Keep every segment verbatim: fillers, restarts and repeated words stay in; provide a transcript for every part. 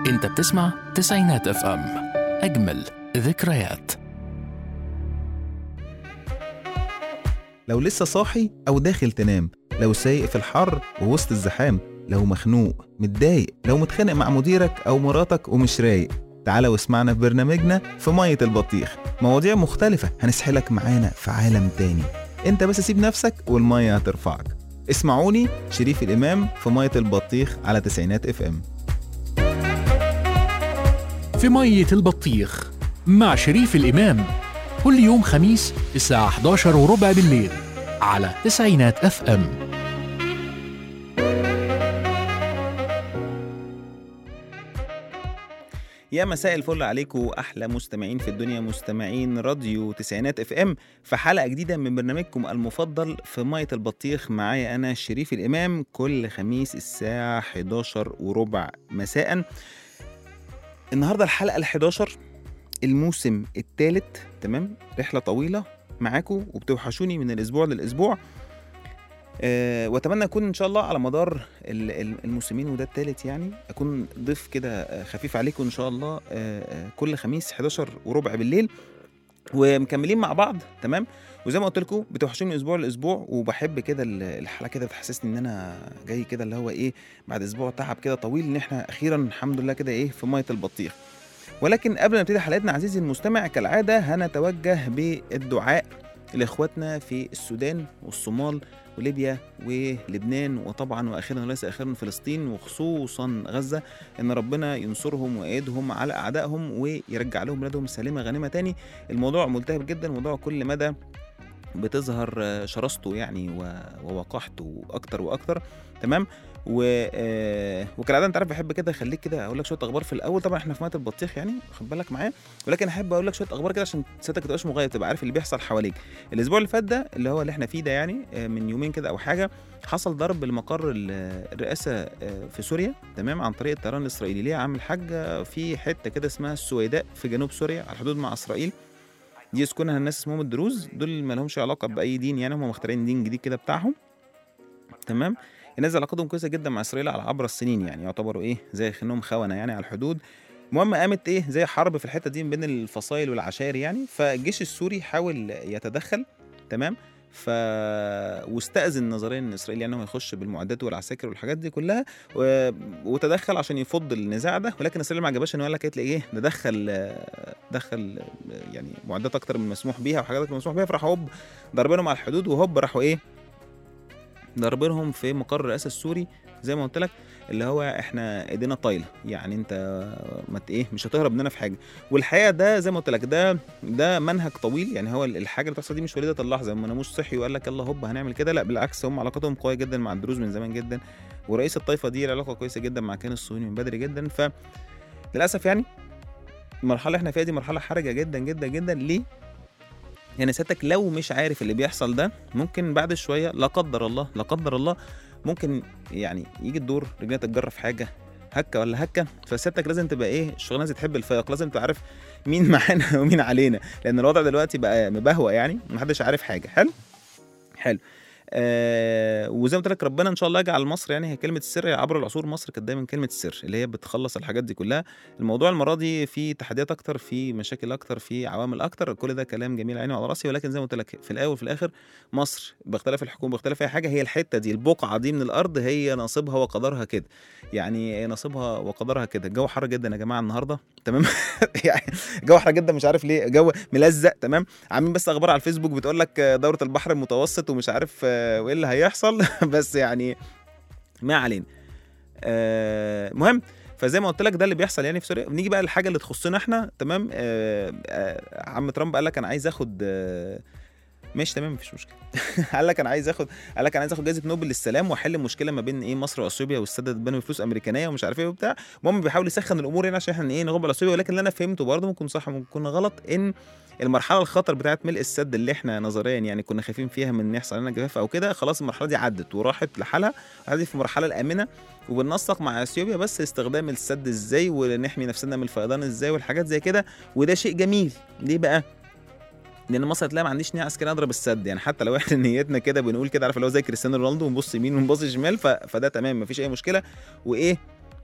انت بتسمع تسعينات اف ام، اجمل ذكريات. لو لسه صاحي أو داخل تنام، لو سايق في الحر ووسط الزحام، لو مخنوق متضايق، لو متخانق مع مديرك أو مراتك ومش رايق، تعالى واسمعنا في برنامجنا في مية البطيخ. مواضيع مختلفة هنسحلك معانا في عالم تاني. انت بس سيب نفسك والمية هترفعك. اسمعوني شريف الإمام في مية البطيخ على تسعينات اف ام. في مية البطيخ مع شريف الإمام، كل يوم خميس الساعة إحدى عشر وربع بالليل على تسعينات اف ام. يا مساء الفل عليكم احلى مستمعين في الدنيا، مستمعين راديو تسعينات اف ام، في حلقه جديده من برنامجكم المفضل في ميه البطيخ. معايا انا شريف الامام كل خميس الساعه إحدى عشر وربع مساء. النهارده الحلقه الحداشر، الموسم الثالث. تمام، رحله طويله معاكم وبتوحشوني من الاسبوع للاسبوع. أه واتمنى اكون ان شاء الله على مدار الموسمين وده الثالث يعني اكون ضيف كده خفيف عليكم ان شاء الله. أه كل خميس إحدى عشر وربع بالليل ومكملين مع بعض. تمام، وزي ما قلت لكم بتوحشوني من اسبوع لاسبوع، وبحب كده الحلقه كده تحسسني ان انا جاي كده اللي هو ايه بعد اسبوع تعب كده طويل، ان احنا اخيرا الحمد لله كده ايه في ميه البطيخ. ولكن قبل ما نبتدي حلقتنا عزيزي المستمع كالعاده هنتوجه بالدعاء لاخواتنا في السودان والصومال وليبيا ولبنان، وطبعا واخيرا وليس اخيرا فلسطين، وخصوصا غزه، ان ربنا ينصرهم ويأيدهم على اعدائهم ويرجع لهم بلادهم سليمه غانمه تاني. الموضوع ملتهب جدا، الموضوع كل مدى بتظهر شراسته يعني ووقاحته اكتر واكتر. تمام، و آه وكالعاده انت عارف بحب كده اخليك كده اقول لك شويه اخبار في الاول. طبعا احنا في ميه البطيخ يعني خد بالك معايا، ولكن احب اقول لك شويه اخبار كده عشان سيادتك تبقاش مغيب، تبقى عارف اللي بيحصل حواليك. الاسبوع اللي فات ده اللي هو اللي احنا فيه ده يعني من يومين كده او حاجه، حصل ضرب لمقر الرئاسه في سوريا. تمام، عن طريق الطيران الاسرائيلي. ليه عامل حاجه في حته كده اسمها السويداء في جنوب سوريا على الحدود مع اسرائيل، دي يسكنها الناس اسمهم الدروز، دول ما لهمش علاقه باي دين يعني، هم مخترعين دين جديد كده بتاعهم. تمام، الناس علاقتهم كويسه جدا مع اسرائيل على عبر السنين يعني، يعتبروا ايه زي خنهم خونه يعني على الحدود. المهم قامت ايه زي حرب في الحته دي بين الفصائل والعشائر يعني، فالجيش السوري حاول يتدخل. تمام، ف واستأذن نظريا ان اسرائيل يعني هو يخش بالمعدات والعساكر والحاجات دي كلها، و... وتدخل عشان يفض النزاع ده. ولكن اسرائيل ما عجبهاش انه قال لك ايه ده دخل دخل يعني معدات اكتر من مسموح بيها وحاجات اكتر من مسموح بيها، فراحوا هوب ضربينهم على الحدود، وهوب راحوا ايه ضربينهم في مقر الرئاسه السوري. زي ما قلت لك اللي هو احنا ايدينا طايله يعني، انت ما ايه مش هتهرب مننا في حاجه. والحقيقه ده زي ما قلت لك ده ده منهج طويل يعني، هو الحاجه اللي بتحصل دي مش وليده اللحظه، ما ناموش صحي وقال لك يلا هوب هنعمل كده، لا بالعكس، هم علاقتهم قويه جدا مع الدروز من زمان جدا، ورئيس الطائفه دي علاقه كويسه جدا مع كيان الصهيوني من بدري جدا. فللاسف يعني المرحله اللي احنا فيها دي مرحله حرجه جدا جدا جدا. ليه؟ يعني سيادتك لو مش عارف اللي بيحصل ده ممكن بعد شويه لا قدر الله لا قدر الله ممكن يعني يجي الدور رجلنا تتجرف حاجه هكه ولا هكه. فسيادتك لازم تبقى ايه الشغلانه دي تحب الفيق، لازم تعرف مين معانا ومين علينا، لان الوضع دلوقتي بقى مبهوأ يعني محدش عارف حاجه. حلو حلو آه وزي ما قلت لك ربنا ان شاء الله يجعل مصر يعني هي كلمه السر. عبر العصور مصر كانت دايما كلمه السر اللي هي بتخلص الحاجات دي كلها. الموضوع المره دي في تحديات اكتر، في مشاكل اكتر، في عوامل اكتر، كل ده كلام جميل عيني وعلى راسي. ولكن زي ما قلت لك في الاول وفي الاخر مصر باختلاف الحكومه باختلاف اي حاجه، هي الحته دي البقعه دي من الارض هي نصيبها وقدرها كده يعني، نصيبها وقدرها كده. الجو حر جدا يا جماعه النهارده. تمام يعني جو حر جدا مش عارف ليه، جو ملزق. تمام، عاملين بس اخبار على الفيسبوك بتقول لك دوره البحر المتوسط ومش عارف وايه اللي هيحصل بس يعني ما علينا. آه مهم، فزي ما قلت لك ده اللي بيحصل يعني في سوريا. بنيجي بقى للحاجه اللي تخصنا احنا. تمام، آه آه عم ترامب قال لك انا عايز اخد آه ماشي تمام مفيش مشكله قال لك انا عايز اخد قال لك انا عايز اخد جائزه نوبل للسلام واحل المشكله ما بين ايه مصر واثيوبيا، والسدد بنوا فلوس امريكانيه ومش عارف ايه وبتاع. المهم بيحاول يسخن الامور هنا عشان احنا ايه نغلب على اثيوبيا. ولكن اللي انا فهمته برضه ممكن صح ممكن غلط، ان المرحله الخطر بتاعه ملء السد اللي احنا نظريا يعني كنا خايفين فيها من يحصل لنا جفاف او كده، خلاص المرحله دي عدت وراحت لحالها، هذه في المرحله الامنه. وبننسق مع اثيوبيا بس استخدام السد ازاي ونحمي نفسنا من الفيضان ازاي والحاجات زي كده، وده شيء جميل. ليه بقى؟ لان مصر هتلاقي ما عنديش نيه عسكريه اضرب السد يعني، حتى لو احنا نيتنا كده بنقول كده عارف اللي هو زي كريستيانو رونالدو ونبص يمين ونبص شمال، ف... فده تمام مفيش اي مشكله. وايه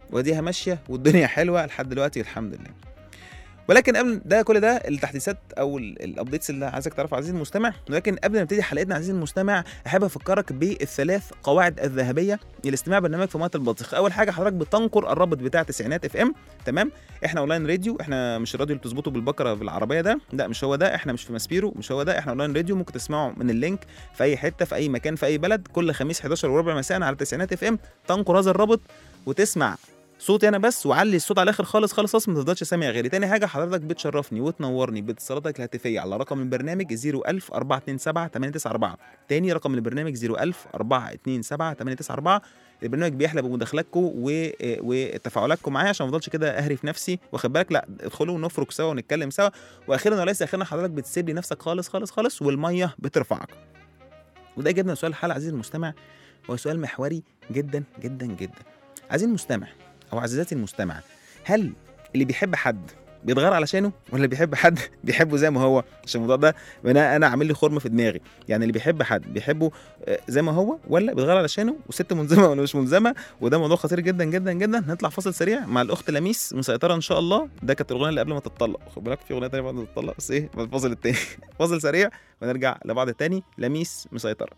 وديها ماشيه والدنيا حلوه لحد دلوقتي الحمد لله. ولكن قبل ده كل ده التحديثات او الابديتس اللي عايزك تعرفها عزيزي المستمع. ولكن قبل ما نبتدي حلقتنا عزيزي المستمع احب افكرك بالثلاث قواعد الذهبيه لاستماع برنامج في ميه البطيخ. اول حاجه حضرتك بتنقر الرابط بتاع تسعينات اف ام، تمام؟ احنا اونلاين راديو، احنا مش الراديو اللي بتظبطه بالبكره بالعربيه ده، لا مش هو ده، احنا مش في ماسبيرو، مش هو ده، احنا اونلاين راديو ممكن تسمعه من اللينك في اي حته في اي مكان في اي بلد، كل خميس حداشر وربع مساء على تسعينات اف ام. تنقر هذا الرابط وتسمع صوتي انا بس، وعلي الصوت على الاخر خالص خالص خالص، ما تفضلش سامع غيري. تاني حاجه حضرتك بتشرفني وتنورني باتصالاتك الهاتفيه على رقم البرنامج صفر ألف أربعة اتنين سبعة تمانية تسعة أربعة. تاني رقم البرنامج صفر ألف أربعة اتنين سبعة تمانية تسعة أربعة. البرنامج بيحلى بمداخلاتكم و... وتفاعلاتكم معايا عشان ما افضلش كده اهري في نفسي، واخد بالك؟ لا ادخلوا ونفرك سوا ونتكلم سوا. واخيرا وليس اخيرا حضرتك بتسيب لي نفسك خالص خالص خالص والميه بترفعك. وده جبنا سؤال الحلقه عزيزي المستمع، هو سؤال محوري جدا جدا جدا. عزيزي المستمع او عزيزاتي المستمعه، هل اللي بيحب حد بيتغير علشانه ولا اللي بيحب حد بيحبه زي ما هو؟ عشان الموضوع ده انا انا عامل لي خرم في دماغي. يعني اللي بيحب حد بيحبه زي ما هو ولا بيتغير علشانه؟ وست ملزمه ولا مش ملزمه؟ وده موضوع خطير جدا جدا جدا. نطلع فاصل سريع مع الاخت لميس مسيطره ان شاء الله. ده كانت الاغنيه اللي قبل ما تتطلق، خد بالك في اغنيه ثانيه بعد ما تتطلق بس ايه الفاصل الثاني. فاصل سريع ونرجع لبعض الثاني. لميس مسيطره.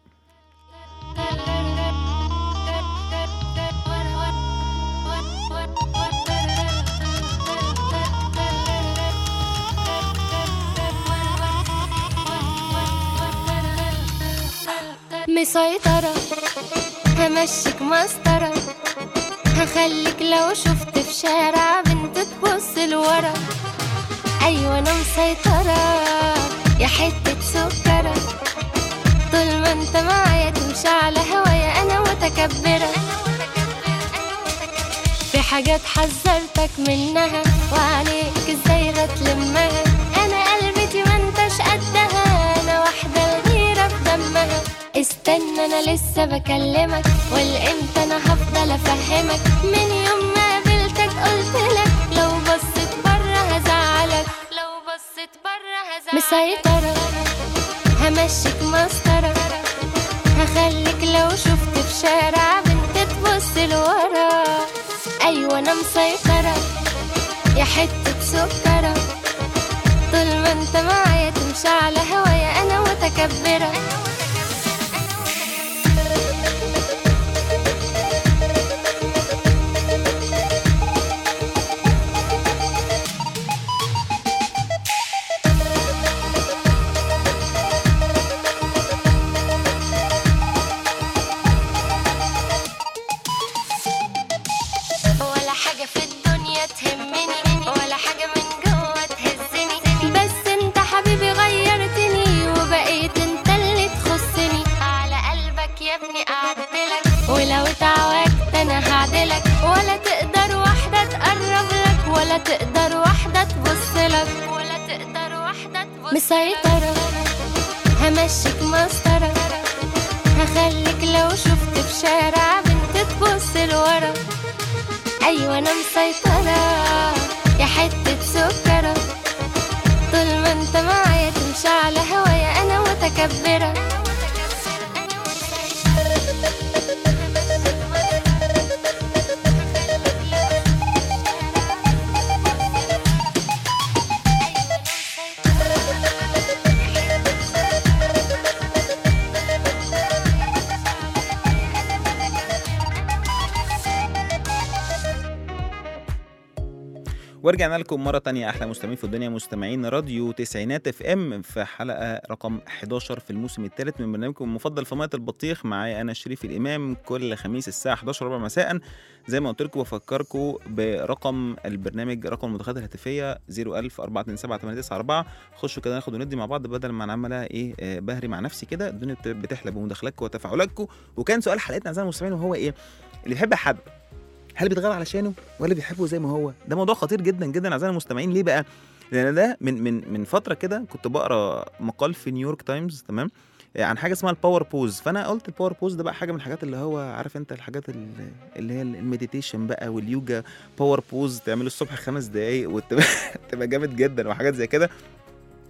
مسيطرة همشيك مسطرة، هخليك لو شفت في شارع بنت تبص لورا. أيوة أنا مسيطرة يا حتة سكرة، طول ما انت معايا تمشي على هوايا أنا متكبرة. في حاجات حذرتك منها وعليك ازاي هتلمها، أنا قلبتي ما انتش قدها، أنا واحدة الغيرة في دمها. استنى انا لسه بكلمك، والامتى انا هفضل افهمك، من يوم ما قابلتك قلتلك لو بصيت بره هزعلك، لو بصيت بره هزعلك. مسيطرة همشيك مسطرة، هخليك لو شفت في شارع بنت تبص لورا. ايوه انا مسيطرة يا حتة سكرة، طول ما انت معايا تمشي على هوايا انا متكبرة. ولو اتعودت انا هعدلك، ولا تقدر واحدة تقرب لك، ولا تقدر واحدة تبص لك، ولا تقدر واحدة تبص لك. مسيطرة همشيك مسطرة، هخليك لو شفت في شارع بنت تبص لورا. ايوه انا مسيطرة يا حتة سكرة، طول ما انت معايا تمشي على هوايا انا متكبرة. ورجعنا لكم مرة تانية أحلى مستمعين في الدنيا، مستمعين راديو تسعينات اف ام، في حلقة رقم حداشر في الموسم الثالث من برنامجكم المفضل في مية البطيخ. معايا أنا شريف الإمام كل خميس الساعة حداشر وربع مساء. زي ما قلت لكم بفكركم برقم البرنامج، رقم المداخلات الهاتفية صفر ألف أربعة اتنين سبعة تمانية تسعة أربعة. خشوا كده ناخد وندي مع بعض بدل ما أنا عمالة إيه بهري مع نفسي كده. الدنيا بتحلى بمداخلاتكم وتفاعلاتكم. وكان سؤال حلقتنا أعزائي المستمعين وهو إيه؟ اللي بيحب حد هل بيتغير علشانه ولا بيحبه زي ما هو؟ ده موضوع خطير جدا جدا اعزائي المستمعين. ليه بقى؟ لان ده من من من فتره كده كنت بقرا مقال في نيويورك تايمز، تمام، عن حاجه اسمها الباور بوز. فانا قلت الباور بوز ده بقى حاجه من الحاجات اللي هو عارف انت الحاجات اللي هي المديتيشن بقى واليوجا. باور بوز تعمله الصبح خمس دقايق وتبقى تبقى جامد جدا وحاجات زي كده.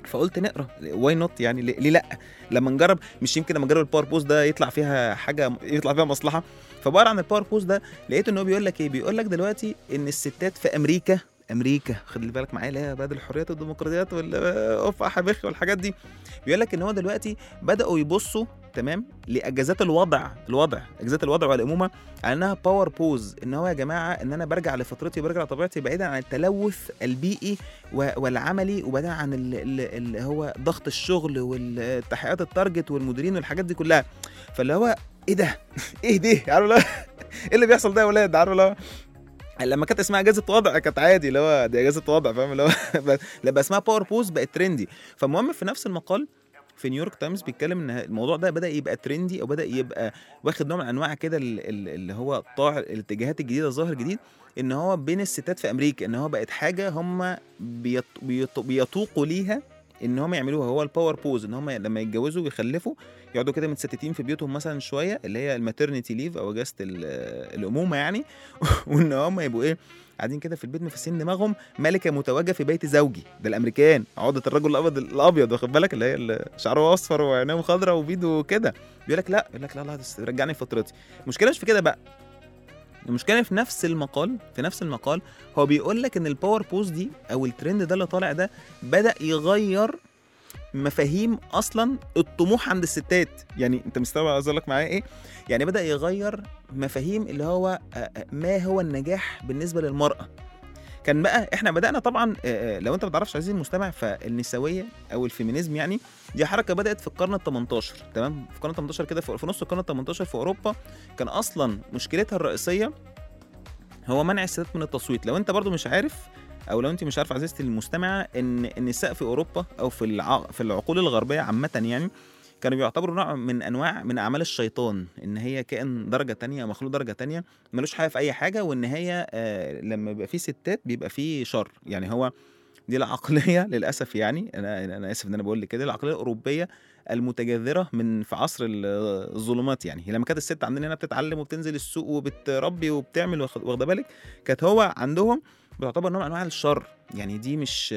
فقلت نقرا واي نوت يعني، ليه لا لما نجرب، مش يمكن لما نجرب الباور بوز ده يطلع فيها حاجه يطلع فيها مصلحه. فبقرا عن الباور بوز ده لقيت ان هو بيقول لك ايه، بيقول لك دلوقتي ان الستات في امريكا امريكا خد بالك معايا اللي هي بعد الحريات والديمقراطيات والاوف حبيخ والحاجات دي، بيقول لك ان هو دلوقتي بداوا يبصوا تمام لاجازات الوضع الوضع اجازات الوضع والامومه على انها باور بوز، ان هو يا جماعه ان انا برجع لفطرتي وبرجع لطبيعتي بعيدا عن التلوث البيئي والعملي، وبعيدا عن اللي هو ضغط الشغل والتحقيقات التارجت والمديرين والحاجات دي كلها. فاللي هو ايه ده ايه ده عارف ايه اللي بيحصل ده يا ولاد، عارف لو لما كانت اسمها اجازه وضع كانت عادي، اللي هو دي اجازه وضع فاهم، اللي هو لما اسمها باور بوز بقت ترندي. فالمهم في نفس المقال في نيويورك تايمز بيتكلم ان الموضوع ده بدا يبقى ترندي او بدا يبقى واخد نوع من انواع كده اللي هو طاع الاتجاهات الجديده الظاهر الجديد، ان هو بين الستات في امريكا ان هو بقت حاجه هم بيطوقوا ليها ان هم يعملوها، هو الباور بوز، ان هم لما يتجوزوا ويخلفوا يقعدوا كده متستتين في بيوتهم مثلا شويه، اللي هي الماترنتي ليف او اجازه الامومه يعني وان هم يبقوا ايه قاعدين كده في البيت مفسين دماغهم ملكه متوجه في بيت زوجي. ده الامريكان عقده الرجل الابيض الابيض واخد بالك، اللي هي شعره اصفر وعينيه خضراء وبيده كده، بيقول لك لا يقول لك لا لا رجعني لفطرتي. المشكله مش في كده بقى، المشكله في نفس المقال في نفس المقال هو بيقول لك ان الباور بوز دي او الترند ده اللي طالع ده بدا يغير مفاهيم اصلا الطموح عند الستات. يعني انت مستوعب عايز اقول لك معايا ايه؟ يعني بدا يغير مفاهيم اللي هو ما هو النجاح بالنسبه للمراه. كان بقى احنا بدانا طبعا لو انت ما تعرفش عزيزي المستمع، فالنسويه او الفيمينيزم يعني دي حركه بدات في القرن التمنتاشر تمام، في القرن التمنتاشر كده في نص القرن التمنتاشر في اوروبا. كان اصلا مشكلتها الرئيسيه هو منع الستات من التصويت. لو انت برضو مش عارف او لو انت مش عارف عزيزتي المستمعه، ان النساء في اوروبا او في الع... في العقول الغربيه عامه يعني كانوا بيعتبروا نوع من انواع من اعمال الشيطان، ان هي كائن درجه تانية مخلوق درجه تانية ملوش حاجه في اي حاجه، وان هي آه لما بيبقى في ستات بيبقى في شر. يعني هو دي العقليه للاسف، يعني انا انا اسف ان انا بقول لك كده، العقليه الاوروبيه المتجذره من في عصر الظلمات. يعني لما كانت الست عندنا هنا بتتعلم وبتنزل السوق وبتربي وبتعمل واخده بالك، كانت هو عندهم بيعتبر نوع من انواع الشر. يعني دي مش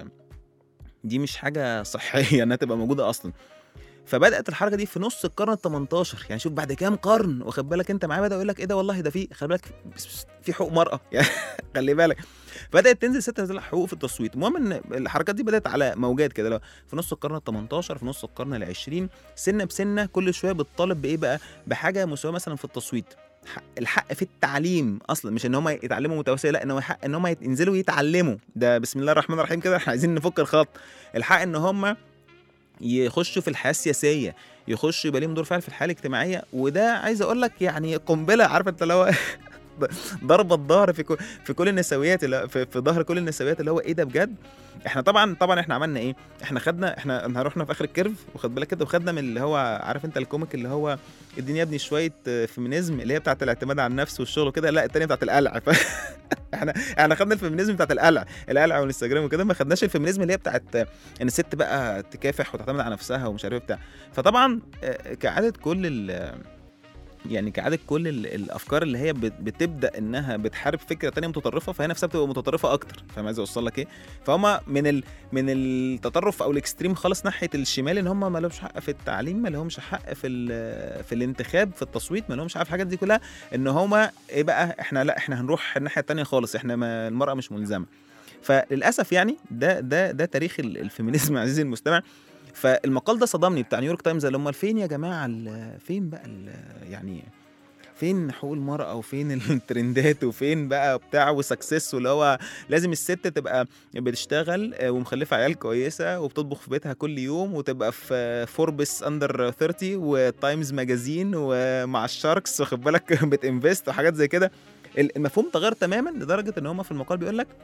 دي مش حاجه صحيه انها تبقى موجوده اصلا. فبدات الحركه دي في نص القرن التمنتاشر، يعني شوف بعد كام قرن واخد بالك انت معايا، بدا يقول لك ايه ده والله ده في خلي بالك في حقوق مرأة يعني خلي بالك. بدات تنزل ست تنزل حقوق في التصويت. المهم ان الحركات دي بدات على موجات كده في نص القرن التمنتاشر، في نص القرن العشرين، سنه بسنه كل شويه بتطالب بايه بقى، بحاجه مساويه مثلا في التصويت، الحق في التعليم اصلا، مش ان هم يتعلموا متوسيه، لا ان هو حق ان هم ينزلوا يتعلموا. ده بسم الله الرحمن الرحيم كده احنا عايزين نفك الخط. الحق ان هم يخشوا في الحياه السياسيه، يخشوا يبقى لهم دور فعال في الحياه الاجتماعيه. وده عايز اقول لك يعني قنبله، عارف انت اللي هو ضربه الظهر في كل في كل النسويات، في, في ظهر كل النسويات، اللي هو ايه ده بجد. احنا طبعا طبعا احنا عملنا ايه، احنا خدنا احنا احنا رحنا في اخر الكيرف واخد بالك كده، وخدنا من اللي هو عارف انت الكوميك اللي هو اديني يا ابني شويه فيمينيزم اللي هي بتاعه الاعتماد على النفس والشغل وكده، لا الثانيه بتاعه القلع. احنا احنا خدنا الفيمينيزم بتاعه القلع القلع والانستجرام وكده، ما خدناش الفيمينيزم اللي هي بتاعه ان الست بقى تكافح وتعتمد على نفسها ومش عارف بتاع. فطبعا كعاده كل ال يعني كعادة كل الافكار اللي هي بتبدا انها بتحارب فكره تانية متطرفه، فهي نفسها بتبقى متطرفه اكتر. فاهم عايز اوصل لك ايه؟ فهم من ال... من التطرف او الاكستريم خالص ناحيه الشمال، ان هم ما لهمش حق في التعليم، ما لهمش حق في ال... في الانتخاب، في التصويت، ما لهمش حق في الحاجات دي كلها. ان هم ايه بقى، احنا لا احنا هنروح الناحيه الثانيه خالص، احنا ما المراه مش ملزمه. فللاسف يعني ده ده ده تاريخ الفيمينيزم عزيزي المستمع. فالمقال ده صدمني بتاع نيويورك تايمز، اللي هم فين يا جماعه فين بقى يعني فين حقوق المرأة وفين الترندات وفين بقى بتاع وسكسس، واللي هو لازم الست تبقى بتشتغل ومخلفة عيال كويسة وبتطبخ في بيتها كل يوم وتبقى في فوربس اندر ثلاثين وتايمز ماجازين ومع الشاركس واخد بالك بتنفست وحاجات زي كده. المفهوم تغير تماما لدرجة ان هم في المقال بيقول لك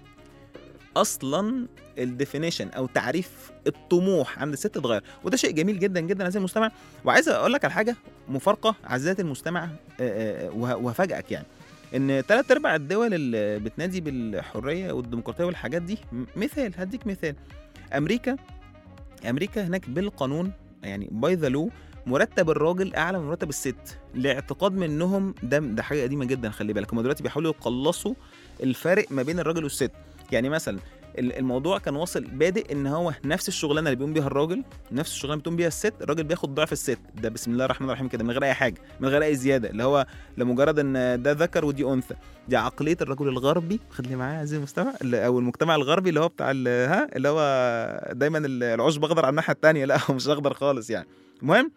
اصلا الديفينيشن او تعريف الطموح عند الست اتغير. وده شيء جميل جدا جدا عزيزي المستمع. وعايز اقول لك على حاجه مفارقه عزيزتي المستمع وهفاجئك، يعني ان ثلاث ارباع الدول اللي بتنادي بالحريه والديمقراطيه والحاجات دي، مثال هديك مثال امريكا امريكا هناك بالقانون يعني باي ذا لو مرتب الراجل اعلى من مرتب الست، لاعتقاد منهم ده ده حاجه قديمه جدا. خلي بالك هم دلوقتي بيحاولوا يقلصوا الفارق ما بين الراجل والست. يعني مثلا الموضوع كان واصل بادئ ان هو نفس الشغلانه اللي بيقوم بيها الراجل نفس الشغلانه اللي بتقوم بيها الست، الراجل بياخد ضعف الست. ده بسم الله الرحمن الرحيم كده، من غير اي حاجه، من غير اي زياده، اللي هو لمجرد ان ده ذكر ودي انثى. دي عقليه الرجل الغربي، خد لي معايا عزيزي المستمع، او المجتمع الغربي اللي هو بتاع ها اللي هو دايما العشب اخضر على الناحيه الثانيه، لا هو مش اخضر خالص يعني. المهم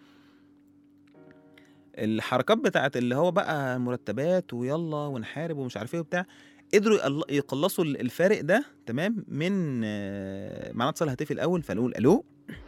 الحركات بتاعت اللي هو بقى مرتبات ويلا ونحارب ومش عارف ايه وبتاع، قدروا يقلصوا الفارق ده تمام من معنا اتصال هاتفي الاول، فنقول الو.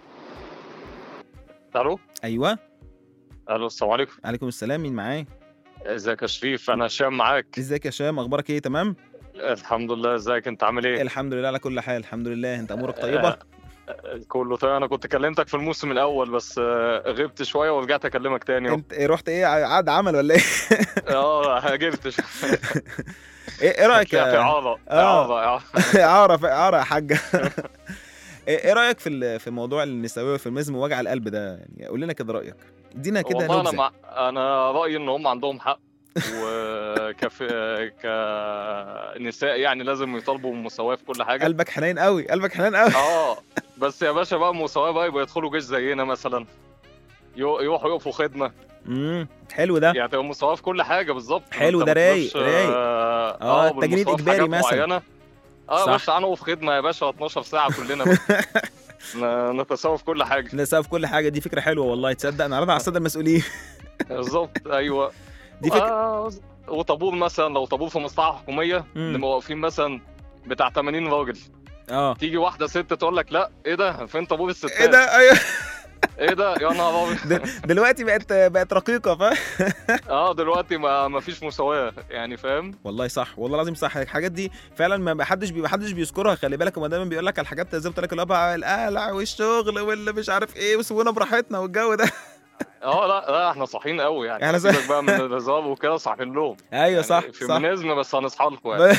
الو ايوه الو السلام عليكم. عليكم السلام، مين معايا؟ ازيك يا شريف؟ انا هشام معاك. ازيك يا هشام، اخبارك ايه؟ تمام الحمد لله. ازيك انت عامل ايه؟ الحمد لله على كل حال، الحمد لله. انت امورك طيبه؟ كله طيب. انا كنت كلمتك في الموسم الاول بس غبت شويه ورجعت اكلمك تاني. انت رحت ايه، عاد عمل ولا ايه؟ اه هاجرت. ايه رايك يا اعاره اعاره اعاره اعاره يا حاجه. ايه رايك في في موضوع النسويه والفيمينيزم ووجع القلب ده؟ يعني قول لنا كده رايك، ادينا كده نبذه. انا مع... انا رايي ان هم عندهم حق، وكف كنساء يعني لازم يطالبوا بالمساواه في كل حاجه. قلبك حنين قوي، قلبك حنين قوي. اه بس يا باشا بقى مساواه بقى يبقى يدخلوا جيش زينا مثلا، يروحوا يقفوا خدمه. امم حلو ده، يعني تبقى مساواه في كل حاجه بالظبط. حلو ده، رايق رايق. اه, آه التجنيد اجباري مثلا. اه بس تعالوا في خدمه يا باشا اتناشر ساعه كلنا نتساوى في كل حاجه. نتساوى في كل حاجه، دي فكره حلوه والله. تصدق انا عرضها على الساده المسؤولين. بالظبط ايوه دي فكره. آه وطابور مثلا، لو طابور في مصلحه حكوميه نبقى واقفين مثلا بتاع ثمانين راجل، اه تيجي واحده ست تقول لك لا ايه ده فين طابور الستات؟ ايه ده؟ ايوه ايه ده يا نهار ابيض. دلوقتي بقت بقت رقيقه، فاهم؟ اه دلوقتي ما ما فيش مساواه يعني، فاهم؟ والله صح، والله العظيم صح. الحاجات دي فعلا ما حدش بي حدش بيذكرها، خلي بالك. هو دايما بيقول لك على الحاجات زي ما قلت لك، القلع القلع والشغل واللي مش عارف ايه وسوينا براحتنا والجو ده. اه لا لا احنا صاحيين قوي يعني، احنا سيبك بقى من الهزار وكده، صاحيين لهم. ايوه يعني صح فيمينيزم بس هنصحى لكم يعني.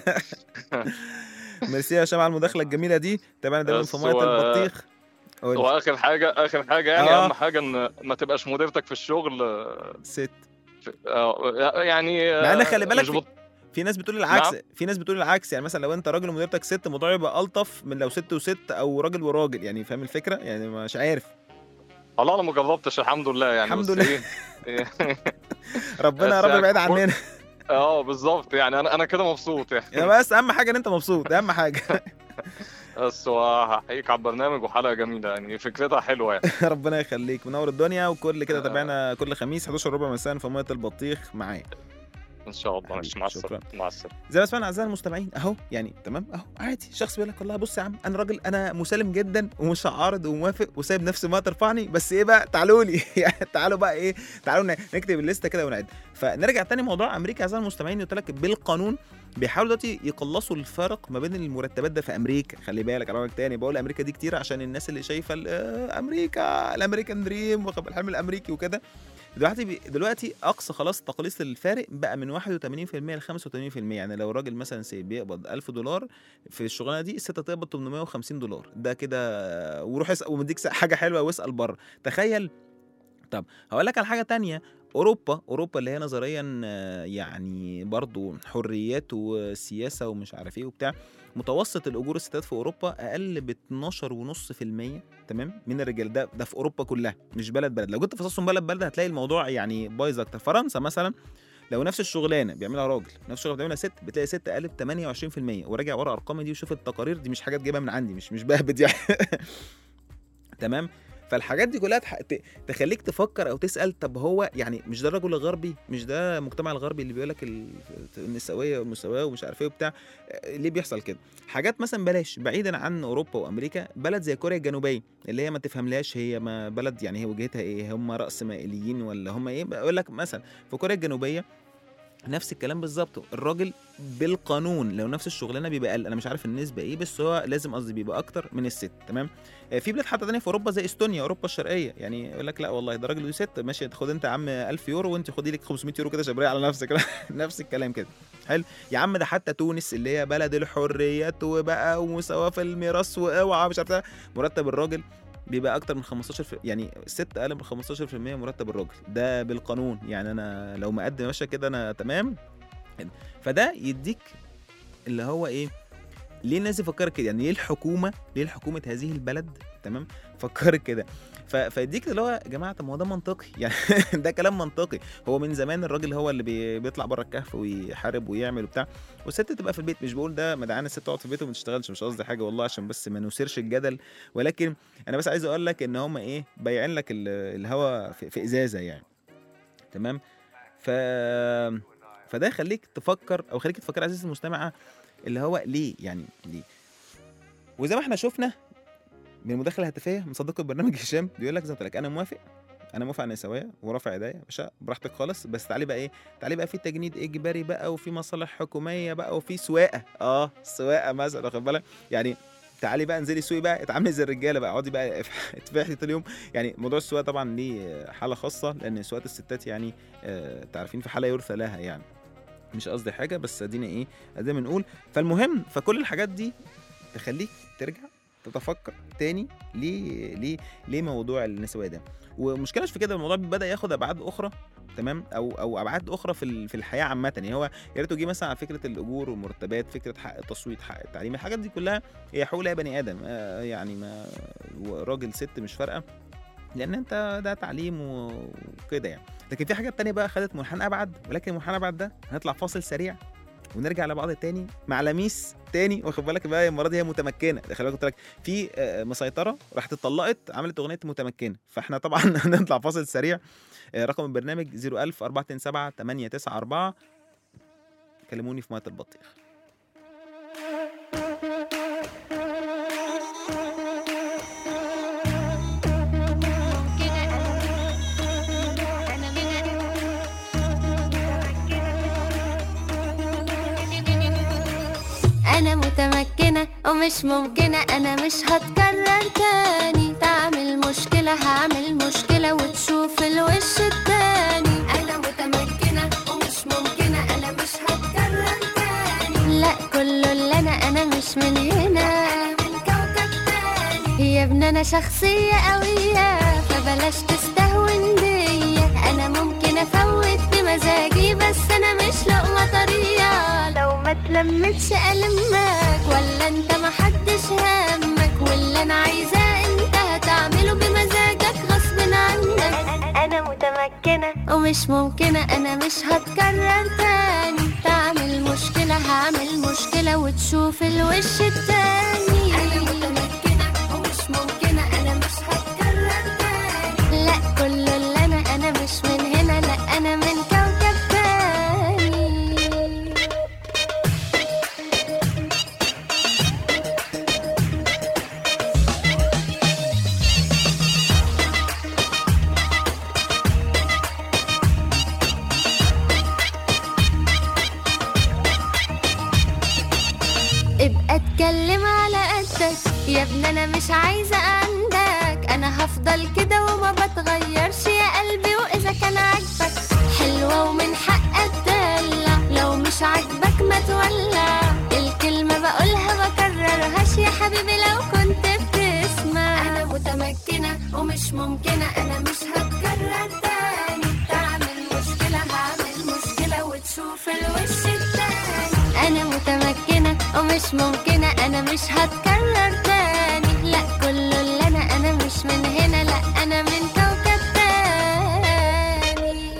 ميرسي يا هشام على المداخله الجميله دي. تابعنا دايما في ميه و... البطيخ. واخر حاجه اخر حاجه يعني آه. اهم حاجه ان ما تبقاش مديرتك في الشغل ست. آه يعني مع ان خلي بالك في... في ناس بتقول العكس. نعم. في ناس بتقول العكس، يعني مثلا لو انت راجل ومديرتك ست، الموضوع يبقى الطف من لو ست وست او راجل وراجل، يعني فاهم الفكره؟ يعني مش عارف والله انا ما جربتش الحمد لله يعني. الحمد لله. إيه؟ ربنا يا رب يبعد عننا. اه بالظبط يعني انا انا كده مبسوط يعني. يا بس اهم حاجه ان انت مبسوط، اهم حاجه. بس وهحييك على البرنامج وحلقه جميله يعني، فكرتها حلوه يعني. ربنا يخليك، منور الدنيا. وكل كده تابعنا كل خميس احداشر وربع مساء في ميه البطيخ معايا ان شاء الله. ماشي مع السلامه. مع السلامه. زي ما سمعنا اعزائي المستمعين اهو، يعني تمام اهو عادي. شخص بيقول لك والله بص يا عم انا راجل، انا مسالم جدا ومش هعارض وموافق وسايب نفسي ما ترفعني، بس ايه بقى تعالوا لي يعني تعالوا بقى ايه تعالوا نكتب الليسته كده ونعد. فنرجع تاني موضوع امريكا اعزائي المستمعين. قلت لك بالقانون بيحاولوا دلوقتي يقلصوا الفرق ما بين المرتبات ده في امريكا. خلي بالك انا تاني بقول امريكا دي كتير عشان الناس اللي شايفه امريكا الامريكان دريم والحلم الامريكي وكده. دلوقتي دلوقتي اقصى خلاص تقليص الفارق بقى من واحد وثمانين بالمية ل خمسة وثمانين بالمية. يعني لو راجل مثلا سي بيقبض ألف دولار في الشغلانه دي، الست تقبض ثمانمائة وخمسين دولار. ده كده وروح اسال ومديك حاجه حلوه واسال بره، تخيل. طب هقول لك على حاجه تانية. اوروبا اوروبا اللي هي نظريا يعني برضو حريات وسياسه ومش عارف ايه وبتاع، متوسط الاجور الستات في اوروبا اقل ب اتناشر فاصلة خمسة بالمية تمام من الرجال. ده ده في اوروبا كلها، مش بلد بلد. لو كنت فصصهم بلد بلد هتلاقي الموضوع يعني بايظ اكتر. فرنسا مثلا لو نفس الشغلانه بيعملها راجل نفس الشغلانه بيعملها ست، بتلاقي ست اقل ب ثمانية وعشرين بالمية. وراجع ورا ارقامي دي وشوف التقارير دي، مش حاجات جايبها من عندي، مش مش بهبد يعني. تمام. فالحاجات دي كلها تخليك تفكر او تسال طب هو يعني مش ده الرجل الغربي، مش ده المجتمع الغربي اللي بيقول لك النسويه والمساواه ومش عارف ايه وبتاع، ليه بيحصل كده؟ حاجات مثلا بلاش بعيدا عن اوروبا وامريكا، بلد زي كوريا الجنوبيه اللي هي ما تفهملهاش هي ما بلد يعني هي وجهتها ايه، هم راس مائليين ولا هم ايه؟ بقول لك مثلا في كوريا الجنوبيه نفس الكلام بالظبط. الراجل بالقانون لو نفس الشغلانه بيبقى اقل، انا مش عارف النسبه ايه بس هو لازم قصدي بيبقى اكتر من الست. تمام. في بلاد حتى ثانيه في اوروبا زي استونيا، اوروبا الشرقيه، يعني يقول لك لا والله ده راجل ودي ست، ماشي خد انت يا عم ألف يورو وانت خدي لك خمسمائة يورو كده شبريه على نفسك. نفس الكلام كده. حلو يا عم. ده حتى تونس اللي هي بلد الحريات وبقى ومساواه في الميراث واوعى مش عارف، مرتب الراجل بيبقى اكتر من خمستاشر في يعني الست اقل من خمستاشر بالمية مرتب الراجل. ده بالقانون يعني، انا لو مقدم ماشيه كده انا تمام. فده يديك اللي هو ايه ليه الناس يفكر كده؟ يعني ليه الحكومه ليه الحكومه هذه البلد تمام فكرت كده؟ فيديك اللي هو يا جماعه طب ما هو ده منطقي يعني ده كلام منطقي. هو من زمان الراجل هو اللي بي بيطلع بره الكهف ويحارب ويعمل وبتاع، والست تبقى في البيت. مش بقول ده مدعانه الست تقعد في البيت وما تشتغلش، مش قصدي حاجه والله عشان بس ما نثيرش الجدل، ولكن انا بس عايز اقول لك ان هم ايه بايعين لك الهوا في, في ازازه يعني تمام. ف فده يخليك تفكر او خليك تفكر عزيزي المستمع اللي هو ليه يعني ليه. وزي ما احنا شفنا من المداخله الهاتفيه من صديق البرنامج هشام بيقول لك زي ما قلت لك انا موافق انا موافق على النسويه ورافع ايديا باشا براحتك خالص، بس تعالي بقى ايه تعالي بقى في تجنيد اجباري بقى وفي مصالح حكوميه بقى وفي سواقه اه سواقه مثلا واخد بالك يعني. تعالي بقى انزلي سوقي بقى اتعاملي زي الرجاله بقى اقعدي بقى اتفاحي طول اليوم. يعني موضوع السواقه طبعا ليه حاله خاصه لان سواقه الستات يعني آه تعرفين في حاله يرثى لها يعني مش قصدي حاجه بس ادينا ايه ادينا بنقول. فالمهم فكل الحاجات دي تخليك ترجع تتفكر تاني ليه ليه ليه موضوع النسويه ده. ومشكله مش في كده الموضوع بدا ياخد ابعاد اخرى تمام او او ابعاد اخرى في في الحياه عامه. يعني هو يا ريته جه مثلا على فكره الاجور والمرتبات فكره حق التصويت حق التعليم الحاجات دي كلها هي حقوق بني ادم آه يعني ما راجل ست مش فارقه لان انت ده تعليم وكده يعني. لكن في حاجات تانية بقى خدت منحنى ابعد ولكن المنحنى ابعد ده هنطلع فاصل سريع ونرجع لبعض تاني مع لميس تاني واخد بالك بقى المره دي هي متمكنه. خلي بالك قلت لك في مسيطره راحت اتطلقت عملت اغنيه متمكنه. فاحنا طبعا هنطلع فاصل سريع. رقم البرنامج صفر ألف أربعة سبعة ثمانية تسعة أربعة كلموني في ميه البطيخ. أنا متمكنة ومش ممكنة أنا مش هتكرر تاني تعمل مشكلة هعمل مشكلة وتشوف الوش التاني. أنا متمكنة ومش ممكنة أنا مش هتكرر تاني لا كله اللي أنا أنا مش من هنا أنا من كوكب تاني يا ابن أنا شخصية قوية فبلاش تستهون بيا. أنا ممكن أفوت بمزاجي بس أنا مش لقمة طرية لو ما تلمتش ألمك ولا انت محدش همك واللي انا عايزاه انت هتعمله بمزاجك غصب عنك. انا متمكنة ومش ممكنة انا مش هتكرر تاني تعمل مشكلة هعمل مشكلة وتشوف الوش التاني. انا متمكنة ومش ممكنة انا مش هتكرر تاني لا كله اللي انا انا مش من هنا لا انا من كوكب تاني. ابقى اتكلم على قدك يا ابن انا مش عايزة عندك انا هفضل كده وما بتغيرش يا قلبي واذا كان عاجبك حلوة ومن حقك تدلع لو مش عاجبك ما تولع الكلمة بقولها بكررهاش يا حبيبي لو كنت بتسمع. انا متمكنة ومش ممكنة انا مش هتكرر تاني تعمل مشكلة هعمل مشكلة وتشوف الوش التاني. انا متمكنة ومش ممكنة انا مش هتكرر تاني لا كله اللي انا انا مش من هنا لا انا من كوكب تاني.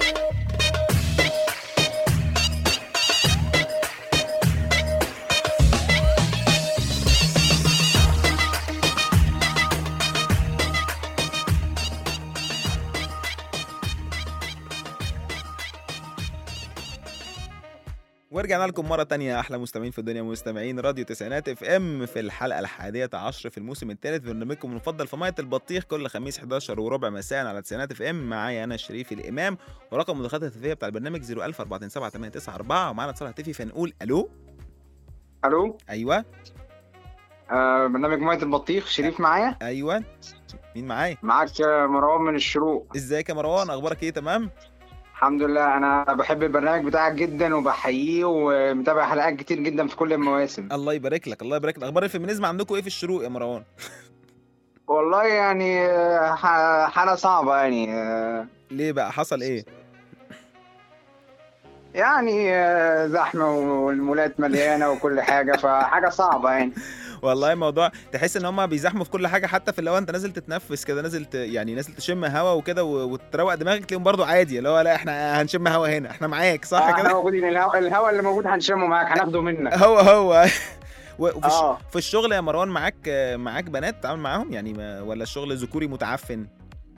ورجعنا لكم مرة تانية أحلى مستمعين في الدنيا مستمعين راديو تسعينات اف ام في الحلقة الحادية عشر في الموسم الثالث في برنامجكم المفضل في مية البطيخ كل خميس حداشر وربع مساء على تسعينات اف ام. معايا أنا شريف الإمام ورقم مداخلات الهاتفية بتاع البرنامج صفر ألف أربعة سبعة ثمانية تسعة أربعة ومعانا اتصال هاتفي فنقول ألو. الو أيوة آه برنامج ميه البطيخ شريف معايا. أيوة مين معايا؟ معاك مروان من الشروق. ازيك يا مروان أخبارك إيه؟ تمام الحمد لله انا بحب البرنامج بتاعك جدا وبحييه ومتابع حلقات كتير جدا في كل المواسم. الله يبارك لك الله يبارك لك. أخبار الفيمينيزم عندكم إيه في الشروق يا مروان؟ والله يعني حالة صعبة يعني. ليه بقى حصل إيه؟ يعني آه، زحمه والمولات مليانه وكل حاجه، فحاجه صعبه يعني. والله موضوع تحس ان هم بيزحموا في كل حاجه، حتى في اللي هو انت نازل تتنفس كده، نازل ت... يعني نازل تشم هوا وكده و- وتروق دماغك، تلاقيهم برضو عادي اللي هو لا احنا هنشم هوا هنا، احنا معاك آه، صح احنا كده. موجودين، الهواء الهوا اللي موجود هنشمه معاك، هناخده منك. هو هو و- وفي الش... اه في الشغل يا مروان معاك معاك بنات تتعامل معاهم يعني ما... ولا الشغل ذكوري متعفن؟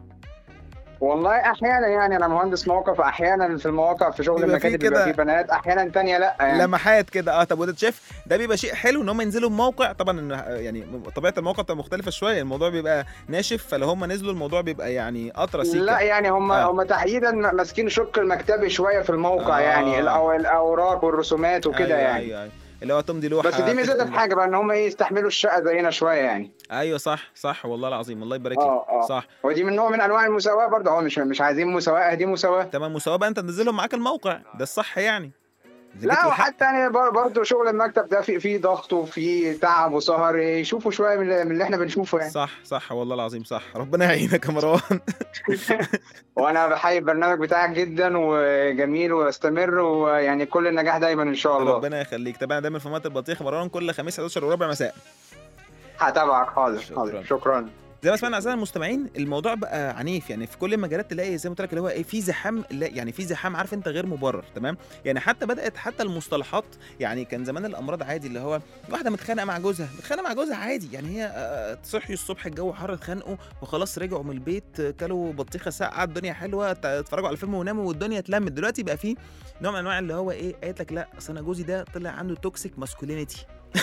والله احيانا يعني انا مهندس موقع، فاحيانا في المواقع في شغل بيبقى فيه المكاتب بيبقى كده فيه بنات، احيانا تانية لا يعني. لمحات كده اه. طب وده شايف ده بيبقى شيء حلو ان هم ينزلوا الموقع؟ طبعا إن يعني طبيعه الموقع بتبقى مختلفه شويه، الموضوع بيبقى ناشف، فلو هم نزلوا الموضوع بيبقى يعني اطرى لا سيكه. يعني هم آه. هم تحديدا ماسكين شق المكتبي شويه في الموقع، آه. يعني الأو- الاوراق والرسومات وكده ايوه يعني. ايوه ايوه اللي هو تمضي لوحه بس دي ميزتها في تختم. حاجه بقى، ان هم ايه يستحملوا الشقه زينا شويه يعني. ايوه صح صح والله العظيم، الله يبارك لك. اه اه صح ودي من نوع من انواع المساواه برضه، هو مش مش عايزين مساواه، دي مساواه. تمام. مساواه بقى، انت تنزلهم معاك الموقع ده الصح يعني، إذا جيت لا للحق. وحتى يعني بر- برضه شغل المكتب ده فيه فيه ضغط وفيه تعب وسهر، يشوفوا شويه من اللي من اللي احنا بنشوفه يعني. صح صح والله العظيم صح، ربنا يعينك يا مروان. وانا بحيي البرنامج بتاعك جدا وجميل واستمر، ويعني كل النجاح دايما ان شاء الله. ربنا يخليك. تابعنا دايما في ميه البطيخ يا مروان كل خميس حداشر وربع مساء. هتابعك. حاضر شكراً. حاضر شكرا. زي ما سمعنا اعزائي المستمعين، الموضوع بقى عنيف يعني في كل المجالات، تلاقي زي ما قلت لك اللي هو ايه في زحام، لا يعني في زحام عارف انت غير مبرر. تمام يعني حتى بدات حتى المصطلحات، يعني كان زمان الامراض عادي اللي هو واحده متخانقه مع جوزها، متخانقه مع جوزها عادي يعني، هي آه، صحيوا الصبح الجو حر اتخانقوا وخلاص، رجعوا من البيت آه، كلوا بطيخه ساقعه الدنيا حلوه، ت- اتفرجوا على فيلم وناموا والدنيا اتلمت. دلوقتي بقى في نوع من انواع اللي هو ايه، قالت لك لا اصل انا جوزي ده طلع عنده توكسيك ماسكولينيتي.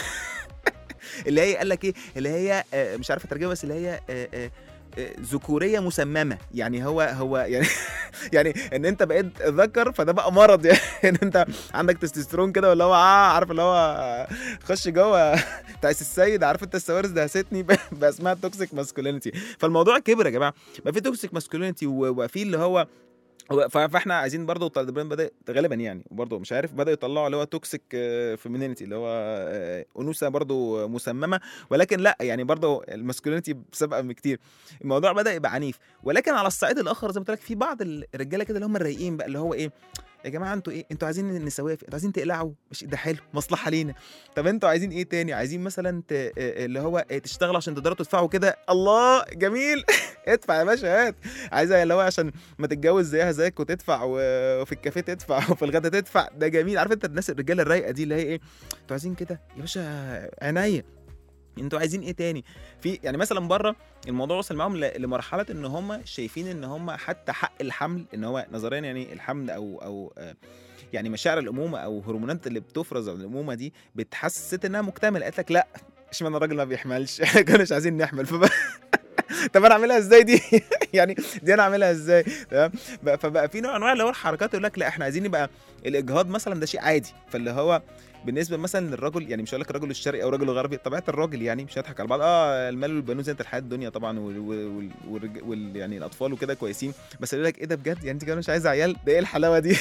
اللي هي قال لك ايه، اللي هي آه، مش عارف اترجمها، بس اللي هي آه، آه، آه، ذكوريه مسممه يعني. هو هو يعني يعني ان انت بقيت ذكر فده بقى مرض يعني، ان انت عندك تستوستيرون كده، ولا هو اه عارف اللي هو خش جوه تعيس السيد، عارف انت السوارز دهستني بقى اسمها توكسيك ماسكولينيتي. فالموضوع كبر يا جماعه، بقى في توكسيك ماسكولينيتي وبقى في اللي هو هو- ف- فاحنا عايزين برضه البراند بدا غالبا يعني، برضه مش عارف بدا يطلعوا اللي هو توكسيك فيمينينيتي اللي هو آه، انوثه برضه مسممه، ولكن لا يعني برضه الماسكولينيتي سابقه كتير. الموضوع بدا يبقى عنيف. ولكن على الصعيد الاخر زي ما قلت لك، في بعض الرجاله كده اللي هم الرايقين بقى، اللي هو ايه يا جماعه انتوا ايه، انتوا عايزين نسويه، انتوا عايزين تقلعوا، مش ده حلو مصلحه لينا. طب انتوا عايزين ايه تاني، عايزين مثلا ت... آه، اللي هو آه، تشتغلوا عشان تقدروا تدفعوا كده، الله جميل. ادفع يا باشا هات. عايزه اللي هو عشان ما تتجوز زيها زيك وتدفع و- وفي الكافيه تدفع وفي الغدا تدفع، ده جميل. عارف انت الناس الرجاله الرايقه دي اللي هي ايه، انتوا عايزين كده يا باشا عينيا، انتوا عايزين ايه تاني. في يعني مثلا بره الموضوع وصل معاهم ل- لمرحله ان هم شايفين ان هم حتى حق الحمل، ان هو نظريا يعني الحمل او او آه، يعني مشاعر الامومه او هرمونات اللي بتفرز على الامومه دي بتحسس الست انها مكتمله. قالت لك لا اشمعنى الراجل ما بيحملش، احنا كناش عايزين نحمل فبقى طب انا اعملها ازاي دي يعني دي انا اعملها ازاي تمام. بقى- فبقى في نوع من انواع اللي هو الحركات يقول لك لا احنا عايزين يبقى الاجهاض مثلا ده شيء عادي. فاللي هو بالنسبه مثلا للرجل، يعني مش هقول لك الرجل الشرقي او الرجل الغربي، طبيعه الراجل يعني مش هنضحك على بعض، اه المال والبنون زينة الحياه الدنيا طبعا، وال, وال, وال, وال يعني الاطفال وكده كويسين، بس يقول لك ايه ده بجد يعني انت كده مش عايز عيال، ده ايه الحلاوه دي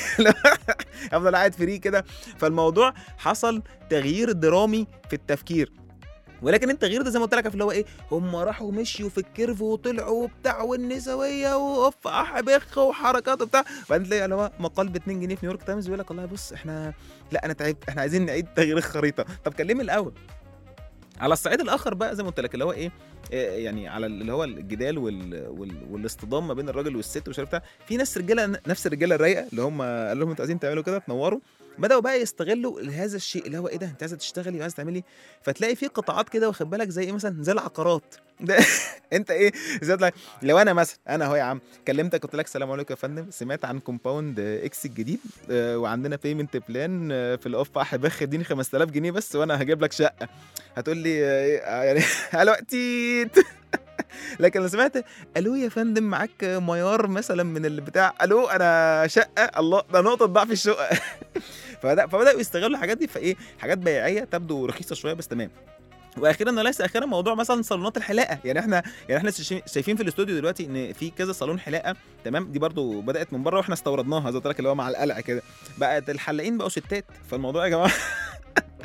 افضل قاعد فري كده. فالموضوع حصل تغيير درامي في التفكير. ولكن التغيير ده زي ما قلت لك اللي هو ايه، هم راحوا مشيوا في الكيرف وطلعوا وبتاع والنسويه واوف اح بخ وحركات وبتاع، بعدين تلاقي اللي هو مقال ب اتنين جنيه في نيويورك تايمز بيقول لك والله بص احنا لا انا تعبت، احنا عايزين نعيد تغيير الخريطه. طب كلمني الاول. على الصعيد الاخر بقى زي ما قلت لك اللي هو ايه، إيه يعني على اللي هو الجدال وال... وال... والاصطدام ما بين الراجل والست ومش عارف بتاع، في ناس رجاله نفس الرجاله الرايقه اللي هم قال لهم انتوا عايزين تعملوا كده تنوروا، بداوا بقى يستغلوا هذا الشيء اللي هو ايه ده انت عايزه تشتغلي وعايزه تعملي. فتلاقي في قطاعات كده واخد بالك زي ايه مثلا زي العقارات ده انت ايه زي لك لو انا مثلا انا اهو يا عم كلمتك قلت لك السلام عليكم يا فندم، سمعت عن كومباوند اكس الجديد آه، وعندنا بيمنت بلان آه، في الاوف احبخ اديني خمسة آلاف جنيه بس وانا هجيب لك شقه، هتقول لي آه، إيه، آه، يعني الو تيت. لكن لو سمعت الو يا فندم معاك ميار مثلا من اللي بتاع الو انا شقه، الله ده نقطه ضعف الشقه. فبدا فبداوا يستغلوا الحاجات دي، فايه حاجات بيعيه تبدو رخيصه شويه بس تمام. واخيرا وليس اخيرا موضوع مثلا صالونات الحلاقه، يعني احنا يعني احنا شايفين في الاستوديو دلوقتي ان في كذا صالون حلاقه تمام، دي برضو بدات من بره واحنا استوردناها زي ما قلت لك اللي هو مع القلع كده، بقت الحلاقين بقوا ستات. فالموضوع يا جماعه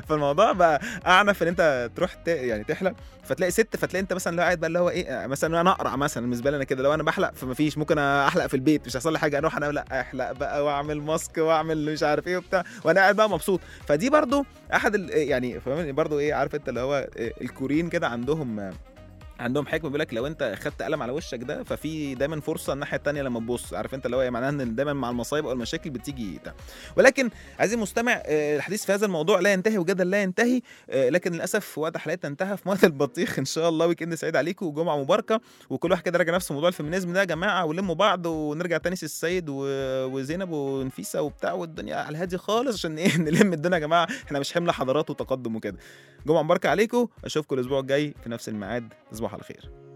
فالموضوع بقى اعنف ان انت تروح ت... يعني تحلق، فتلاقي ست، فتلاقي انت مثلا لو قاعد بقى اللي هو ايه، مثلا انا اقرع مثلا بالنسبه لي انا كده، لو انا بحلق فما فيش، ممكن احلق في البيت مش هيحصل لي حاجه، اروح انا لا احلق بقى واعمل ماسك واعمل مش عارف ايه وبتاع، وانا قاعد بقى مبسوط. فدي برضو احد ال... يعني فاهمني برضو ايه، عارف انت اللي هو الكوريين كده عندهم عندهم حكمه بيقول لك لو انت خدت قلم على وشك ده، ففي دايما فرصه الناحيه الثانيه لما تبص، عارف انت اللي هو معناها ان دايما مع المصايب او المشاكل بتيجي ده. ولكن عايزين المستمع، الحديث في هذا الموضوع لا ينتهي وجدل لا ينتهي، لكن للاسف وقت حلقتنا انتهى في ميه البطيخ. ان شاء الله ويك اند سعيد عليكم وجمعه مباركه، وكل واحد كده راجع نفسه موضوع الفيمينيزم ده يا جماعه، ولموا بعض ونرجع تاني السيد وزينب ونفيسه وبتاع، والدنيا على الهادي خالص عشان ايه نلم الدنيا يا جماعه، احنا مش حمله حضارات وتقدم وكده. جمعه مباركه عليكم، اشوفكم الاسبوع الجاي في نفس الميعاد، تصبحوا على خير.